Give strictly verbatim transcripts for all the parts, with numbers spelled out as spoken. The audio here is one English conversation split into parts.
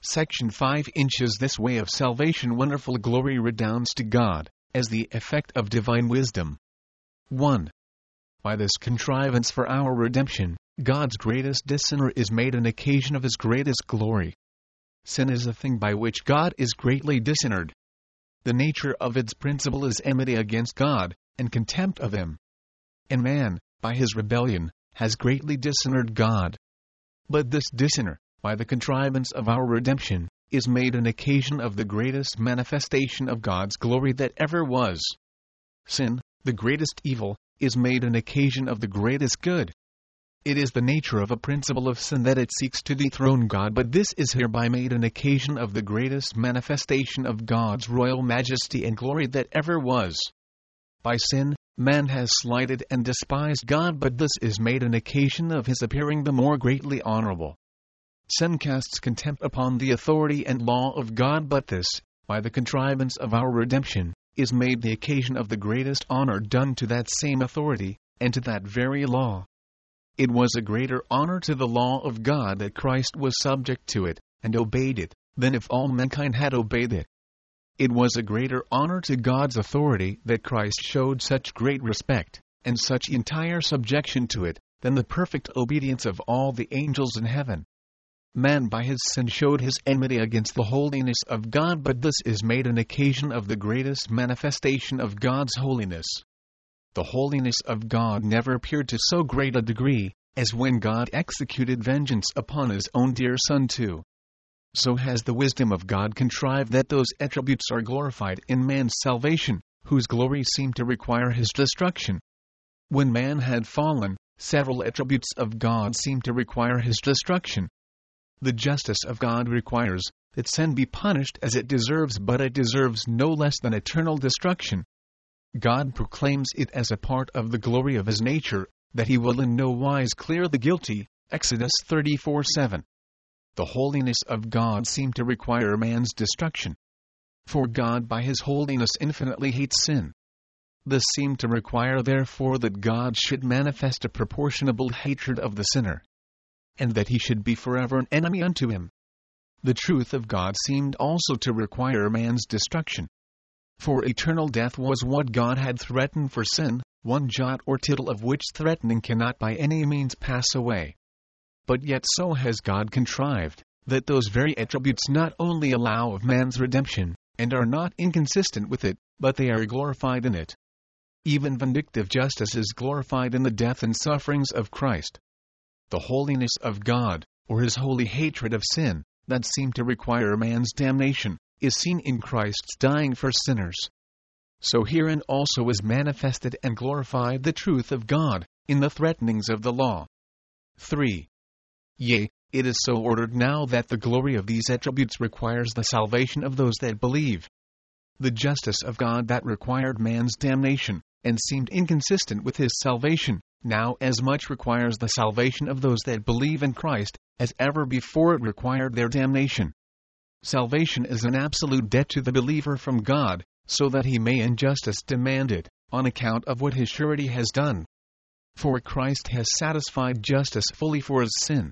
Section five inches This way of salvation wonderful glory redounds to God, as the effect of divine wisdom. one. By this contrivance for our redemption, God's greatest dishonor is made an occasion of His greatest glory. Sin is a thing by which God is greatly dishonored. The nature of its principle is enmity against God, and contempt of Him. And man, by his rebellion, has greatly dishonored God. But this dishonor, by the contrivance of our redemption, is made an occasion of the greatest manifestation of God's glory that ever was. Sin, the greatest evil, is made an occasion of the greatest good. It is the nature of a principle of sin that it seeks to dethrone God, but this is hereby made an occasion of the greatest manifestation of God's royal majesty and glory that ever was. By sin, man has slighted and despised God, but this is made an occasion of His appearing the more greatly honorable. Sin casts contempt upon the authority and law of God, but this, by the contrivance of our redemption, is made the occasion of the greatest honor done to that same authority, and to that very law. It was a greater honor to the law of God that Christ was subject to it, and obeyed it, than if all mankind had obeyed it. It was a greater honor to God's authority that Christ showed such great respect, and such entire subjection to it, than the perfect obedience of all the angels in heaven. Man by his sin showed his enmity against the holiness of God, but this is made an occasion of the greatest manifestation of God's holiness. The holiness of God never appeared to so great a degree, as when God executed vengeance upon His own dear Son too. So has the wisdom of God contrived that those attributes are glorified in man's salvation, whose glory seemed to require his destruction. When man had fallen, several attributes of God seemed to require his destruction. The justice of God requires that sin be punished as it deserves, but it deserves no less than eternal destruction. God proclaims it as a part of the glory of His nature, that He will in no wise clear the guilty, Exodus thirty-four seven. The holiness of God seemed to require man's destruction. For God by His holiness infinitely hates sin. This seemed to require therefore that God should manifest a proportionable hatred of the sinner, and that he should be forever an enemy unto him. The truth of God seemed also to require man's destruction. For eternal death was what God had threatened for sin, one jot or tittle of which threatening cannot by any means pass away. But yet so has God contrived, that those very attributes not only allow of man's redemption, and are not inconsistent with it, but they are glorified in it. Even vindictive justice is glorified in the death and sufferings of Christ. The holiness of God, or His holy hatred of sin, that seemed to require man's damnation, is seen in Christ's dying for sinners. So herein also is manifested and glorified the truth of God, in the threatenings of the law. three. Yea, it is so ordered now that the glory of these attributes requires the salvation of those that believe. The justice of God that required man's damnation, and seemed inconsistent with His salvation, now as much requires the salvation of those that believe in Christ, as ever before it required their damnation. Salvation is an absolute debt to the believer from God, so that he may in justice demand it, on account of what His surety has done. For Christ has satisfied justice fully for his sin,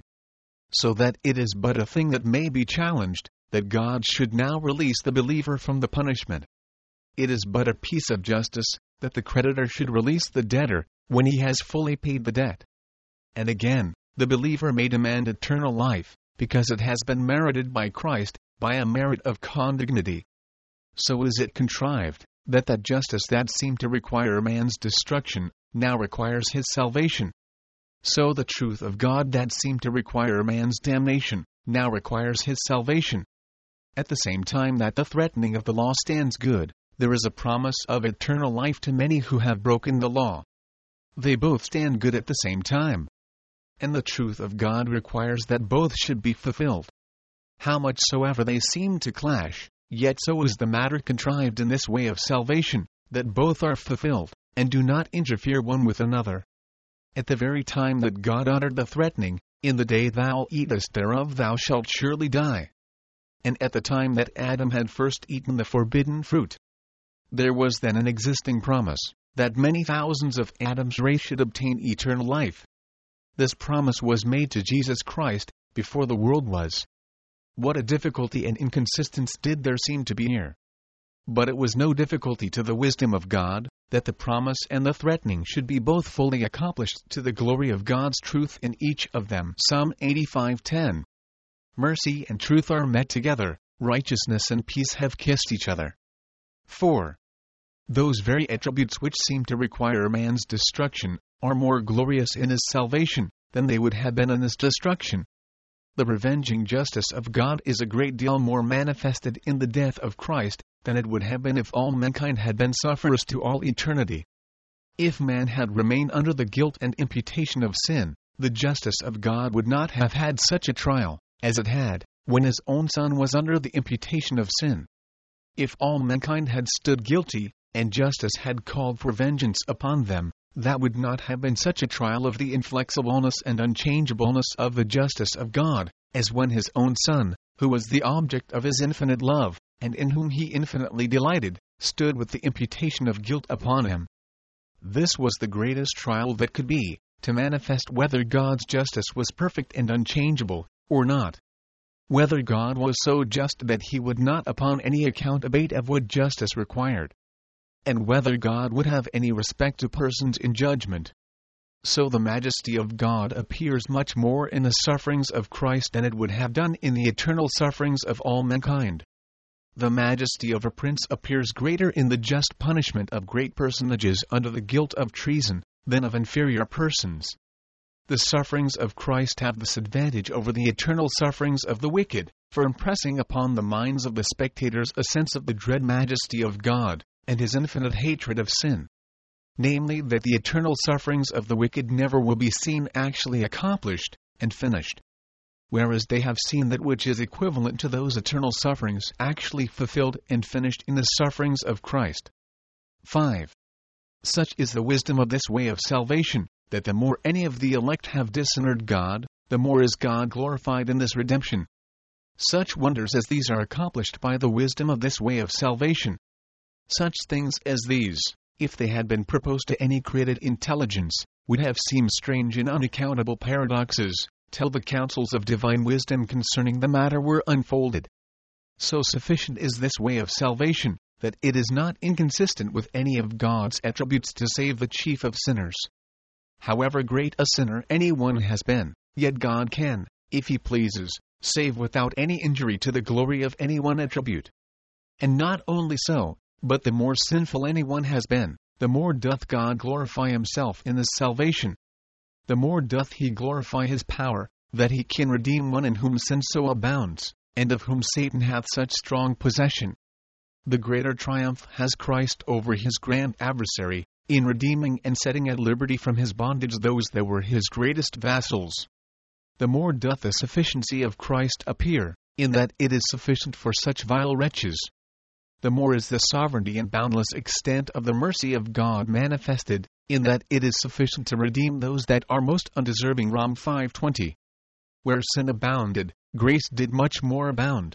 so that it is but a thing that may be challenged, that God should now release the believer from the punishment. It is but a piece of justice, that the creditor should release the debtor, when he has fully paid the debt. And again, the believer may demand eternal life, because it has been merited by Christ, by a merit of condignity. So is it contrived, that that justice that seemed to require man's destruction, now requires his salvation. So the truth of God that seemed to require man's damnation, now requires his salvation. At the same time that the threatening of the law stands good, there is a promise of eternal life to many who have broken the law. They both stand good at the same time. And the truth of God requires that both should be fulfilled. How much soever they seem to clash, yet so is the matter contrived in this way of salvation, that both are fulfilled, and do not interfere one with another. At the very time that God uttered the threatening, "In the day thou eatest thereof thou shalt surely die," and at the time that Adam had first eaten the forbidden fruit, there was then an existing promise, that many thousands of Adam's race should obtain eternal life. This promise was made to Jesus Christ, before the world was. What a difficulty and inconsistence did there seem to be here! But it was no difficulty to the wisdom of God, that the promise and the threatening should be both fully accomplished to the glory of God's truth in each of them. Psalm eighty-five ten. Mercy and truth are met together, righteousness and peace have kissed each other. four. Those very attributes which seem to require man's destruction, are more glorious in his salvation, than they would have been in his destruction. The revenging justice of God is a great deal more manifested in the death of Christ, than it would have been if all mankind had been sufferers to all eternity. If man had remained under the guilt and imputation of sin, the justice of God would not have had such a trial, as it had, when his own Son was under the imputation of sin. If all mankind had stood guilty, and justice had called for vengeance upon them, that would not have been such a trial of the inflexibleness and unchangeableness of the justice of God, as when his own Son, who was the object of his infinite love, and in whom he infinitely delighted, stood with the imputation of guilt upon him. This was the greatest trial that could be, to manifest whether God's justice was perfect and unchangeable, or not. Whether God was so just that he would not upon any account abate of what justice required. And whether God would have any respect to persons in judgment. So the majesty of God appears much more in the sufferings of Christ than it would have done in the eternal sufferings of all mankind. The majesty of a prince appears greater in the just punishment of great personages under the guilt of treason, than of inferior persons. The sufferings of Christ have this advantage over the eternal sufferings of the wicked, for impressing upon the minds of the spectators a sense of the dread majesty of God, and his infinite hatred of sin. Namely, that the eternal sufferings of the wicked never will be seen actually accomplished, and finished. Whereas they have seen that which is equivalent to those eternal sufferings actually fulfilled and finished in the sufferings of Christ. five. Such is the wisdom of this way of salvation, that the more any of the elect have dishonored God, the more is God glorified in this redemption. Such wonders as these are accomplished by the wisdom of this way of salvation. Such things as these, if they had been proposed to any created intelligence, would have seemed strange and unaccountable paradoxes, till the counsels of divine wisdom concerning the matter were unfolded. So sufficient is this way of salvation, that it is not inconsistent with any of God's attributes to save the chief of sinners. However great a sinner any one has been, yet God can, if he pleases, save without any injury to the glory of any one attribute. And not only so, but the more sinful any one has been, the more doth God glorify himself in this salvation. The more doth he glorify his power, that he can redeem one in whom sin so abounds, and of whom Satan hath such strong possession. The greater triumph has Christ over his grand adversary, in redeeming and setting at liberty from his bondage those that were his greatest vassals. The more doth the sufficiency of Christ appear, in that it is sufficient for such vile wretches. The more is the sovereignty and boundless extent of the mercy of God manifested, in that it is sufficient to redeem those that are most undeserving. Rom five twenty. Where sin abounded, grace did much more abound.